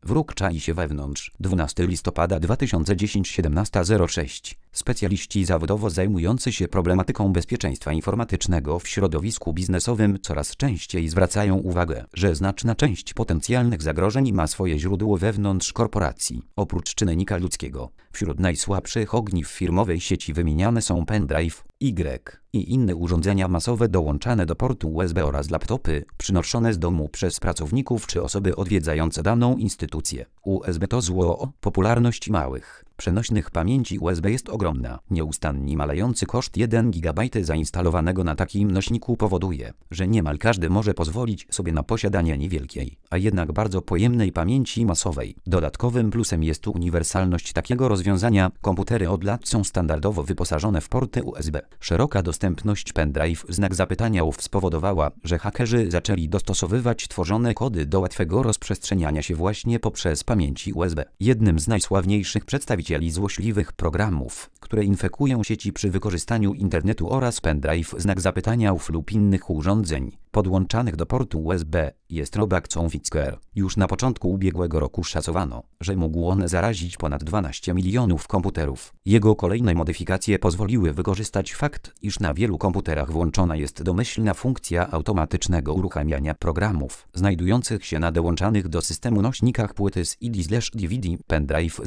Wróg czai się wewnątrz. 12 listopada 2010 17:06. Specjaliści zawodowo zajmujący się problematyką bezpieczeństwa informatycznego w środowisku biznesowym coraz częściej zwracają uwagę, że znaczna część potencjalnych zagrożeń ma swoje źródło wewnątrz korporacji. Oprócz czynnika ludzkiego, wśród najsłabszych ogniw firmowej sieci wymieniane są pendrive, Y i inne urządzenia masowe dołączane do portu USB oraz laptopy przynoszone z domu przez pracowników czy osoby odwiedzające daną instytucję. USB to zło. Popularność małych, przenośnych pamięci USB jest ogromna. Nieustannie malejący koszt 1 GB zainstalowanego na takim nośniku powoduje, że niemal każdy może pozwolić sobie na posiadanie niewielkiej, a jednak bardzo pojemnej pamięci masowej. Dodatkowym plusem jest uniwersalność takiego rozwiązania. Komputery od lat są standardowo wyposażone w porty USB. Szeroka dostępność pendrive spowodowała, że hakerzy zaczęli dostosowywać tworzone kody do łatwego rozprzestrzeniania się właśnie poprzez pamięci USB. Jednym z najsławniejszych przedstawicieli złośliwych programów, które infekują sieci przy wykorzystaniu internetu oraz pendrive lub innych urządzeń podłączanych do portu USB jest robak Zombie. Już na początku ubiegłego roku szacowano, że mógł on zarazić ponad 12 milionów komputerów. Jego kolejne modyfikacje pozwoliły wykorzystać fakt, iż na wielu komputerach włączona jest domyślna funkcja automatycznego uruchamiania programów znajdujących się na dołączanych do systemu nośnikach płyty z CD/DVD, pendrive,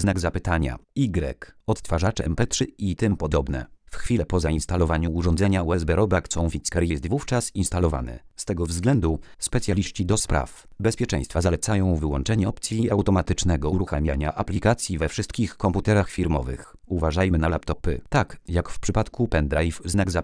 Y, odtwarzacze MP3 i tym podobne. W chwilę po zainstalowaniu urządzenia USB robak Zombie jest wówczas instalowany. Z tego względu specjaliści do spraw bezpieczeństwa zalecają wyłączenie opcji automatycznego uruchamiania aplikacji we wszystkich komputerach firmowych. Uważajmy na laptopy. Tak jak w przypadku pendrive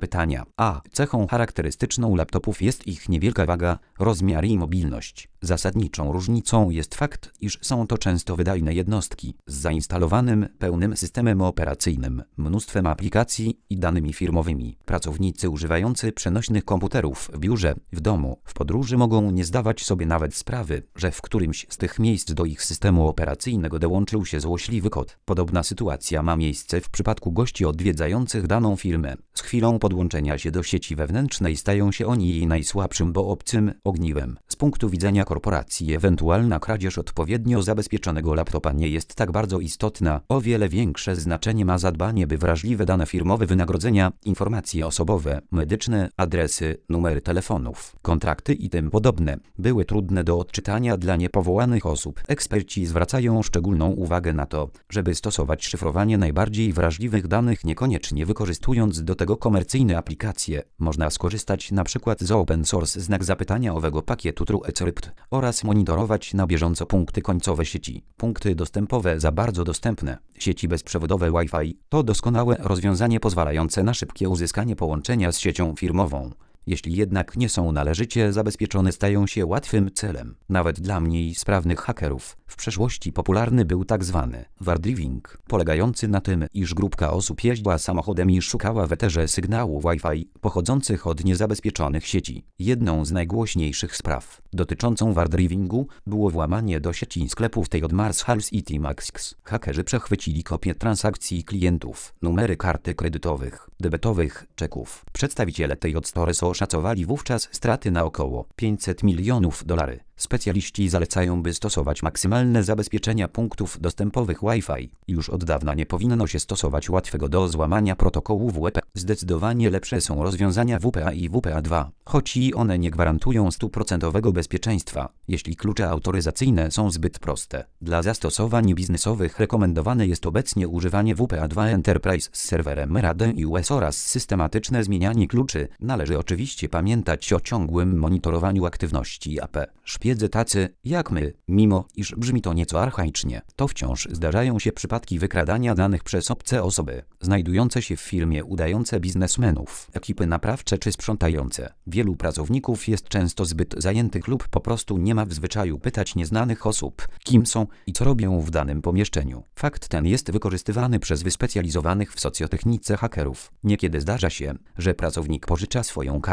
A. Cechą charakterystyczną laptopów jest ich niewielka waga, rozmiar i mobilność. Zasadniczą różnicą jest fakt, iż są to często wydajne jednostki z zainstalowanym pełnym systemem operacyjnym, mnóstwem aplikacji i danymi firmowymi. Pracownicy używający przenośnych komputerów w biurze, w domu, w podróży mogą nie zdawać sobie nawet sprawy, że w którymś z tych miejsc do ich systemu operacyjnego dołączył się złośliwy kod. Podobna sytuacja ma miejsce w przypadku gości odwiedzających daną firmę. Z chwilą podłączenia się do sieci wewnętrznej stają się oni jej najsłabszym, bo obcym ogniwem. Z punktu widzenia korporacji ewentualna kradzież odpowiednio zabezpieczonego laptopa nie jest tak bardzo istotna. O wiele większe znaczenie ma zadbanie, by wrażliwe dane firmowe, wynagrodzenia, informacje osobowe, medyczne, adresy, numery telefonów, kontrakty i tym podobne były trudne do odczytania dla niepowołanych osób. Eksperci zwracają szczególną uwagę na to, żeby stosować szyfrowanie najbardziej wrażliwych danych, niekoniecznie wykorzystując do tego komercyjne aplikacje. Można skorzystać np. z open source owego pakietu TrueCrypt oraz monitorować na bieżąco punkty końcowe sieci. Punkty dostępowe za bardzo dostępne sieci bezprzewodowe Wi-Fi to doskonałe rozwiązanie pozwalające na szybkie uzyskanie połączenia z siecią firmową. Jeśli jednak nie są należycie zabezpieczone, stają się łatwym celem, nawet dla mniej sprawnych hakerów. W przeszłości popularny był tzw. wardriving, polegający na tym, iż grupka osób jeździła samochodem i szukała w eterze sygnału Wi-Fi pochodzących od niezabezpieczonych sieci. Jedną z najgłośniejszych spraw dotyczącą wardrivingu było włamanie do sieci sklepów tej od Mars Halls i T-Max. Hakerzy przechwycili kopie transakcji klientów, numery karty kredytowych, debetowych, czeków. Przedstawiciele tej od Stores oszacowali wówczas straty na około $500 milionów. Specjaliści zalecają, by stosować maksymalne zabezpieczenia punktów dostępowych Wi-Fi. Już od dawna nie powinno się stosować łatwego do złamania protokołu WP. Zdecydowanie lepsze są rozwiązania WPA i WPA2, choć i one nie gwarantują 100% bezpieczeństwa, jeśli klucze autoryzacyjne są zbyt proste. Dla zastosowań biznesowych rekomendowane jest obecnie używanie WPA2 Enterprise z serwerem RADIUS oraz systematyczne zmienianie kluczy. Należy oczywiście pamiętać o ciągłym monitorowaniu aktywności AP. Szpiedzy tacy, jak my, mimo iż brzmi to nieco archaicznie, to wciąż zdarzają się przypadki wykradania danych przez obce osoby, znajdujące się w firmie, udające biznesmenów, ekipy naprawcze czy sprzątające. Wielu pracowników jest często zbyt zajętych lub po prostu nie ma w zwyczaju pytać nieznanych osób, kim są i co robią w danym pomieszczeniu. Fakt ten jest wykorzystywany przez wyspecjalizowanych w socjotechnice hakerów. Niekiedy zdarza się, że pracownik pożycza swoją kartę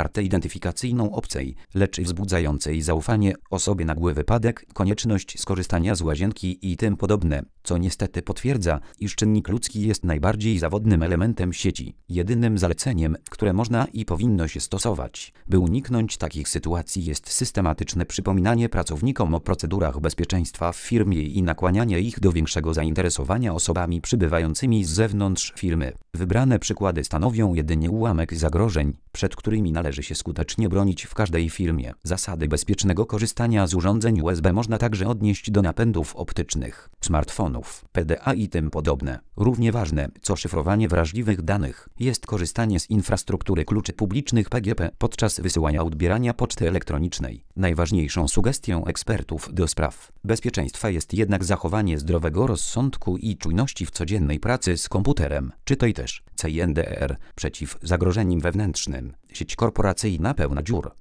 kartę identyfikacyjną obcej, lecz wzbudzającej zaufanie osobie nagły wypadek, konieczność skorzystania z łazienki i tym podobne, co niestety potwierdza, iż czynnik ludzki jest najbardziej zawodnym elementem sieci. Jedynym zaleceniem, które można i powinno się stosować, by uniknąć takich sytuacji, jest systematyczne przypominanie pracownikom o procedurach bezpieczeństwa w firmie i nakłanianie ich do większego zainteresowania osobami przybywającymi z zewnątrz firmy. Wybrane przykłady stanowią jedynie ułamek zagrożeń, przed którymi należy się skutecznie bronić w każdej firmie. Zasady bezpiecznego korzystania z urządzeń USB można także odnieść do napędów optycznych, smartfonów, PDA i tym podobne. Równie ważne, co szyfrowanie wrażliwych danych, jest korzystanie z infrastruktury kluczy publicznych PGP podczas wysyłania odbierania poczty elektronicznej. Najważniejszą sugestią ekspertów do spraw bezpieczeństwa jest jednak zachowanie zdrowego rozsądku i czujności w codziennej pracy z komputerem. Czytaj też CINDR przeciw zagrożeniom wewnętrznym. Sieć korporacyjna pełna dziur.